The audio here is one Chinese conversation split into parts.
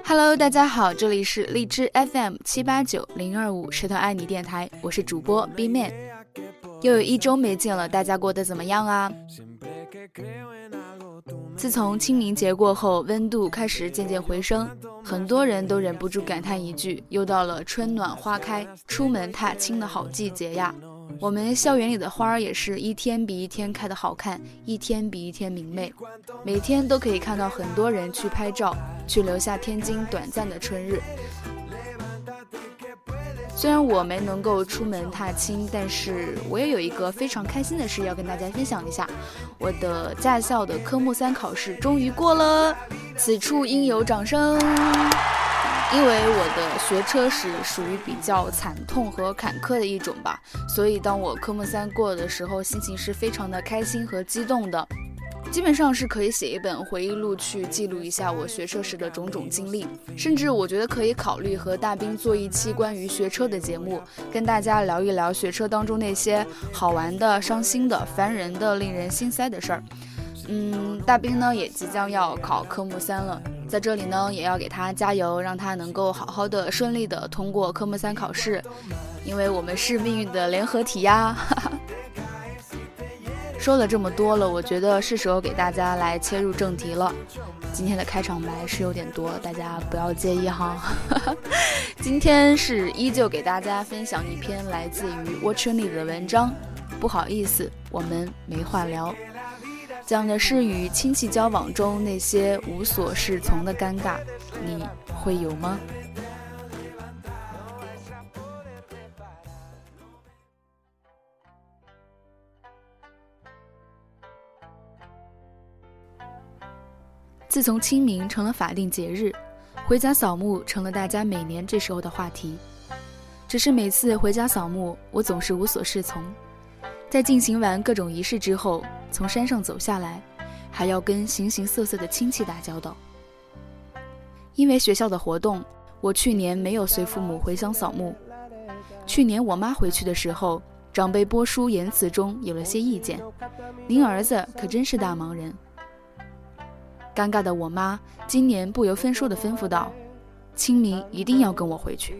Hello， 大家好，这里是荔枝 FM789025舌头爱你电台，我是主播 B-Man。又有一周没见了，大家过得怎么样啊？自从清明节过后，温度开始渐渐回升，很多人都忍不住感叹一句，又到了春暖花开、出门踏青的好季节呀。我们校园里的花也是一天比一天开得好看，一天比一天明媚，每天都可以看到很多人去拍照，去留下天津短暂的春日。虽然我没能够出门踏青，但是我也有一个非常开心的事要跟大家分享一下，我的驾校的科目3考试终于过了，此处应有掌声。因为我的学车史属于比较惨痛和坎坷的一种吧，所以当我科目3过的时候，心情是非常的开心和激动的，基本上是可以写一本回忆录去记录一下我学车时的种种经历，甚至我觉得可以考虑和大兵做一期关于学车的节目，跟大家聊一聊学车当中那些好玩的、伤心的、烦人的、令人心塞的事儿。大兵呢也即将要考科目3了，在这里呢也要给他加油，让他能够好好的顺利的通过科目3考试，因为我们是命运的联合体呀。说了这么多了，我觉得是时候给大家来切入正题了。今天的开场白是有点多，大家不要介意哈。今天是依旧给大家分享一篇来自于 Watching 的文章，不好意思，我们没话聊。讲的是与亲戚交往中那些无所适从的尴尬，你会有吗？自从清明成了法定节日，回家扫墓成了大家每年这时候的话题。只是每次回家扫墓，我总是无所适从。在进行完各种仪式之后，从山上走下来，还要跟形形色色的亲戚打交道。因为学校的活动，我去年没有随父母回乡扫墓。去年我妈回去的时候，长辈播书言辞中有了些意见，您儿子可真是大忙人。尴尬的我妈今年不由分说地吩咐道，清明一定要跟我回去。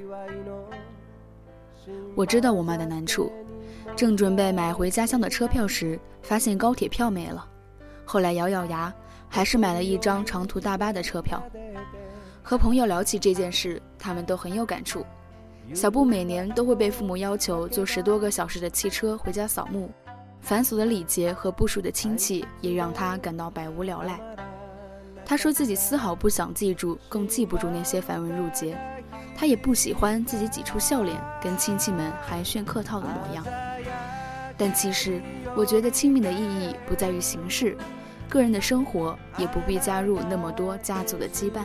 我知道我妈的难处，正准备买回家乡的车票时，发现高铁票没了，后来咬咬牙，还是买了一张长途大巴的车票。和朋友聊起这件事，他们都很有感触。小布每年都会被父母要求坐10多个小时的汽车回家扫墓，繁琐的礼节和不熟的亲戚也让他感到百无聊赖。他说自己丝毫不想记住，更记不住那些繁文缛节，他也不喜欢自己挤出笑脸跟亲戚们寒暄客套的模样。但其实我觉得清明的意义不在于形式，个人的生活也不必加入那么多家族的羁绊。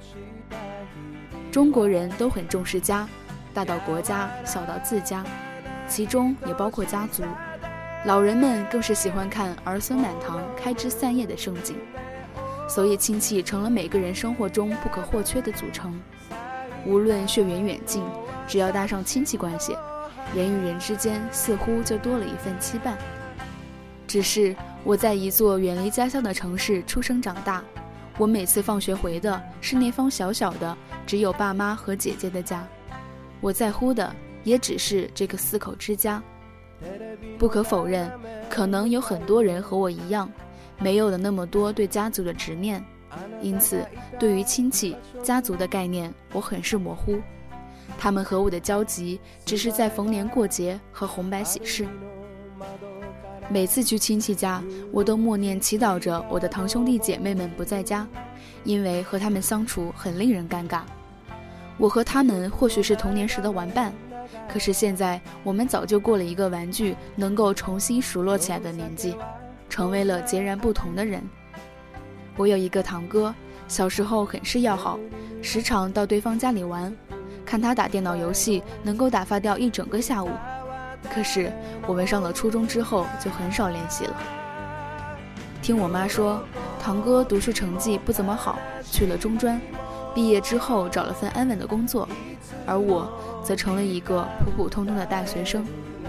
中国人都很重视家，大到国家，小到自家，其中也包括家族。老人们更是喜欢看儿孙满堂、开枝散叶的盛景，所以亲戚成了每个人生活中不可或缺的组成。无论血缘远近，只要搭上亲戚关系，人与人之间似乎就多了一份羁绊。只是我在一座远离家乡的城市出生长大，我每次放学回的是那方小小的只有爸妈和姐姐的家，我在乎的也只是这个4口之家。不可否认，可能有很多人和我一样，没有了那么多对家族的执念，因此对于亲戚、家族的概念我很是模糊。他们和我的交集只是在逢年过节和红白喜事。每次去亲戚家，我都默念祈祷着我的堂兄弟姐妹们不在家，因为和他们相处很令人尴尬。我和他们或许是童年时的玩伴，可是现在我们早就过了一个玩具能够重新熟络起来的年纪，成为了截然不同的人。我有一个堂哥，小时候很是要好，时常到对方家里玩，看他打电脑游戏能够打发掉一整个下午。可是我们上了初中之后就很少联系了。听我妈说，堂哥读书成绩不怎么好，去了中专，毕业之后找了份安稳的工作，而我则成了一个普普通通的大学生。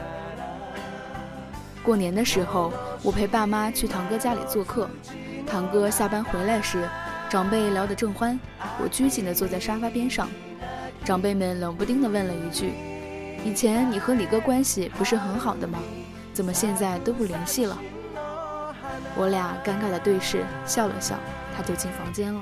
过年的时候，我陪爸妈去堂哥家里做客，堂哥下班回来时，长长辈聊得正欢，我拘谨地坐在沙发边上。长辈们冷不丁地问了一句：“以前你和李哥关系不是很好的吗？怎么现在都不联系了？”我俩尴尬的对视，笑了笑，他就进房间了。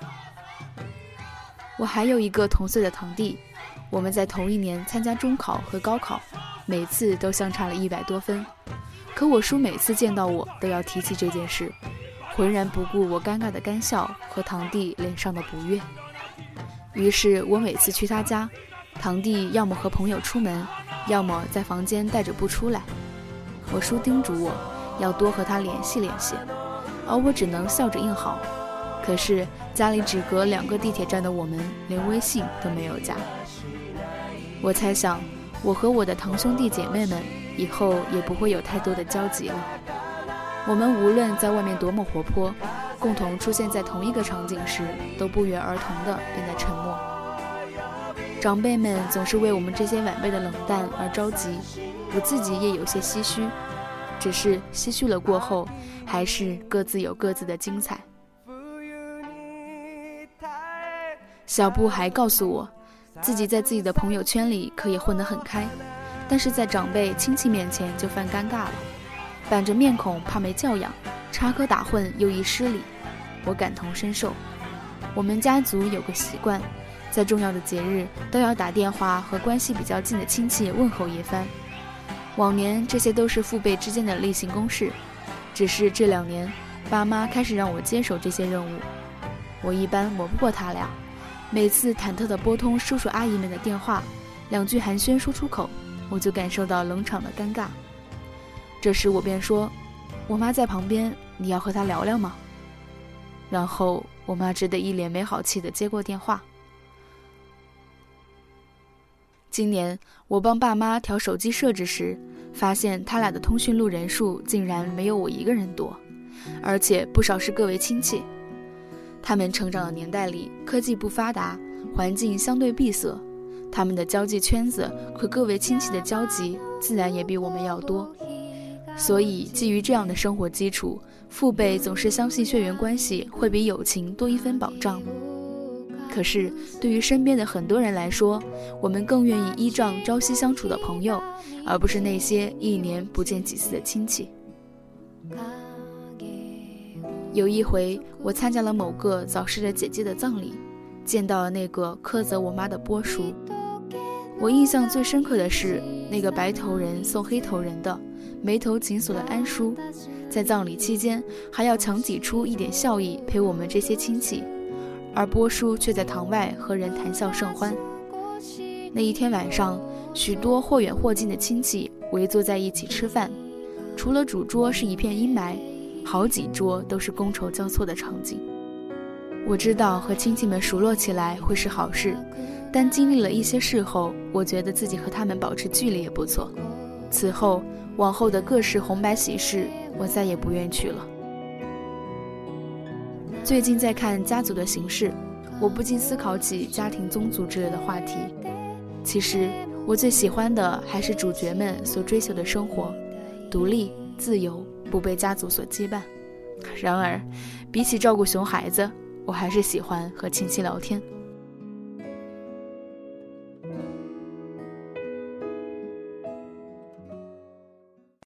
我还有一个同岁的堂弟，我们在同一年参加中考和高考，每次都相差了100多分。可我叔每次见到我都要提起这件事，浑然不顾我尴尬的干笑和堂弟脸上的不悦。于是我每次去他家，堂弟要么和朋友出门，要么在房间带着不出来。我叔叮嘱我要多和他联系联系，而我只能笑着应好。可是家里只隔2个地铁站的我们，连微信都没有加。我猜想，我和我的堂兄弟姐妹们以后也不会有太多的交集了。我们无论在外面多么活泼，共同出现在同一个场景时，都不约而同地变得沉默。长辈们总是为我们这些晚辈的冷淡而着急，我自己也有些唏嘘，只是唏嘘了过后，还是各自有各自的精彩。小布还告诉我，自己在自己的朋友圈里可以混得很开，但是在长辈亲戚面前就犯尴尬了，板着面孔怕没教养，插科打诨又易失礼。我感同身受。我们家族有个习惯，在重要的节日都要打电话和关系比较近的亲戚问候一番。往年这些都是父辈之间的例行公事，只是这2年爸妈开始让我接手这些任务。我一般磨不过他俩，每次忐忑地拨通叔叔阿姨们的电话，2句寒暄说出口，我就感受到冷场的尴尬。这时我便说：“我妈在旁边，你要和她聊聊吗？”然后我妈只得一脸没好气地接过电话。今年我帮爸妈调手机设置时，发现他俩的通讯录人数竟然没有我一个人多，而且不少是各位亲戚。他们成长的年代里，科技不发达，环境相对闭塞，他们的交际圈子和各位亲戚的交集自然也比我们要多。所以基于这样的生活基础，父辈总是相信血缘关系会比友情多一分保障。可是对于身边的很多人来说，我们更愿意依仗朝夕相处的朋友，而不是那些1年不见几次的亲戚。有一回我参加了某个早逝的姐姐的葬礼，见到了那个苛责我妈的波叔。我印象最深刻的是那个白头人送黑头人的眉头紧锁的安叔，在葬礼期间还要强挤出一点笑意陪我们这些亲戚，而波叔却在堂外和人谈笑甚欢。那一天晚上，许多或远或近的亲戚围坐在一起吃饭，除了主桌是一片阴霾，好几桌都是觥筹交错的场景。我知道和亲戚们熟络起来会是好事，但经历了一些事后，我觉得自己和他们保持距离也不错。此后往后的各式红白喜事，我再也不愿去了。最近在看家族的形式，我不禁思考起家庭宗族之类的话题。其实我最喜欢的还是主角们所追求的生活，独立自由，不被家族所羁绊。然而比起照顾熊孩子，我还是喜欢和亲戚聊天。